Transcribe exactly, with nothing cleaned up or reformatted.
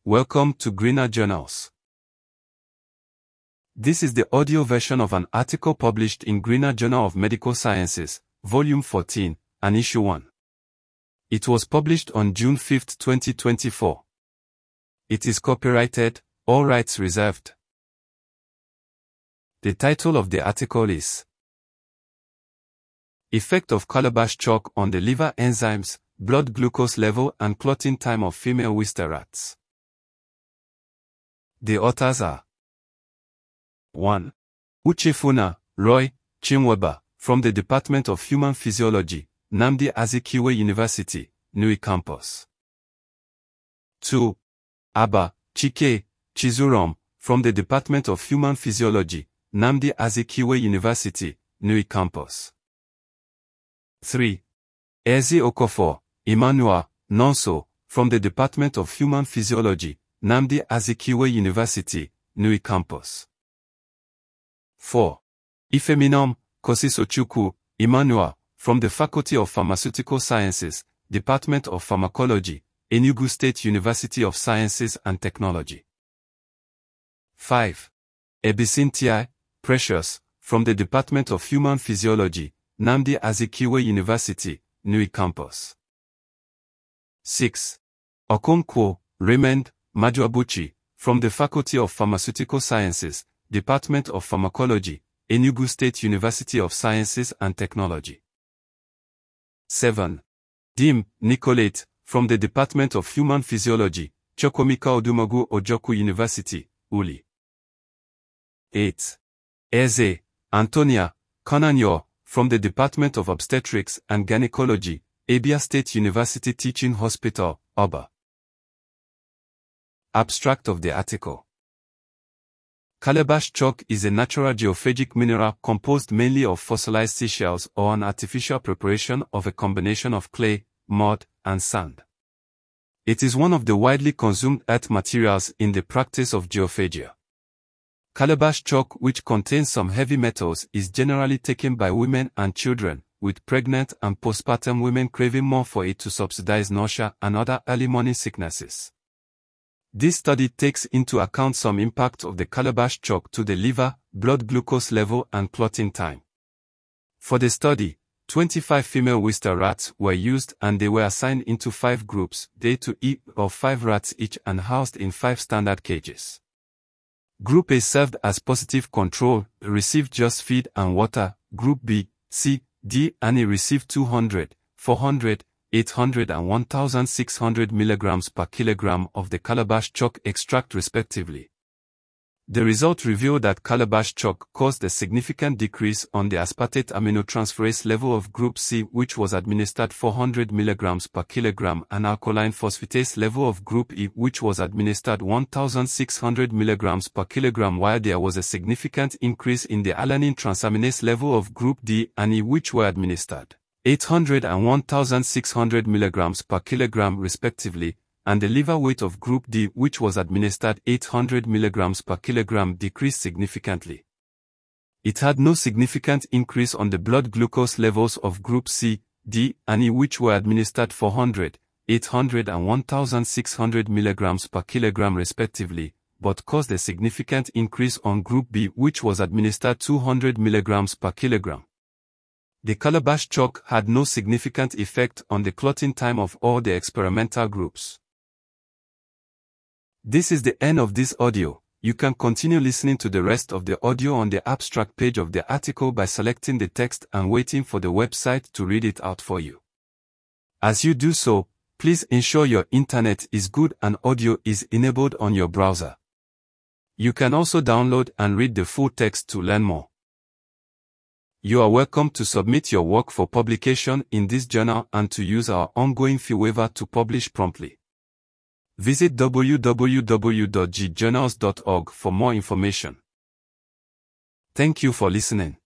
Welcome to Greener Journals. This is the audio version of an article published in Greener Journal of Medical Sciences, Volume fourteen, and Issue one. It was published on June fifth, twenty twenty-four. It is copyrighted, all rights reserved. The title of the article is Effect of Calabash Chalk on the Liver Enzymes, Blood Glucose Level and Clotting Time of Female Wistar Rats. The authors are one. Uchefuna, Roy, Chinweba, from the Department of Human Physiology, Nnamdi Azikiwe University, Nui Campus. two. Aba, Chike, Chizurom, from the Department of Human Physiology, Nnamdi Azikiwe University, Nui Campus. three. Eze Okofor, Emmanuel, Nonso, from the Department of Human Physiology, Nnamdi Azikiwe University, Nui Campus. four. Ifeminom, Kosisochukwu, Emmanuel, from the Faculty of Pharmaceutical Sciences, Department of Pharmacology, Enugu State University of Sciences and Technology. five. Ebisintiai, Precious, from the Department of Human Physiology, Nnamdi Azikiwe University, Nui Campus. six. Okonkwo, Raymond, Majuabuchi, from the Faculty of Pharmaceutical Sciences, Department of Pharmacology, Enugu State University of Sciences and Technology. seven. Dim, Nicolette, from the Department of Human Physiology, Chukwuemeka Odumogu Ojukwu University, Uli. eight. Eze, Antonia, Konanyo, from the Department of Obstetrics and Gynecology, Abia State University Teaching Hospital, Oba. Abstract of the article. Calabash chalk is a natural geophagic mineral composed mainly of fossilized seashells or an artificial preparation of a combination of clay, mud, and sand. It is one of the widely consumed earth materials in the practice of geophagia. Calabash chalk, which contains some heavy metals, is generally taken by women and children, with pregnant and postpartum women craving more for it to subsidize nausea and other early morning sicknesses. This study takes into account some impact of the calabash chalk to the liver, blood glucose level and clotting time. For the study, twenty-five female Wistar rats were used and they were assigned into five groups, A to E, of five rats each and housed in five standard cages. Group A served as positive control, received just feed and water. Group B, C, D and E received two hundred, four hundred, eight hundred and one thousand six hundred milligrams per kilogram of the calabash chalk extract respectively. The result revealed that calabash chalk caused a significant decrease on the aspartate aminotransferase level of Group C, which was administered four hundred milligrams per kilogram, and alkaline phosphatase level of Group E, which was administered one thousand six hundred milligrams per kilogram, while there was a significant increase in the alanine transaminase level of Group D and E, which were administered eight hundred and one thousand six hundred milligrams per kilogram respectively, and the liver weight of Group D, which was administered eight hundred milligrams per kilogram, decreased significantly. It had no significant increase on the blood glucose levels of Group C, D, and E, which were administered four hundred, eight hundred and one thousand six hundred milligrams per kilogram respectively, but caused a significant increase on Group B, which was administered two hundred milligrams per kilogram. The calabash chalk had no significant effect on the clotting time of all the experimental groups. This is the end of this audio. You can continue listening to the rest of the audio on the abstract page of the article by selecting the text and waiting for the website to read it out for you. As you do so, please ensure your internet is good and audio is enabled on your browser. You can also download and read the full text to learn more. You are welcome to submit your work for publication in this journal and to use our ongoing fee waiver to publish promptly. Visit w w w dot g journals dot org for more information. Thank you for listening.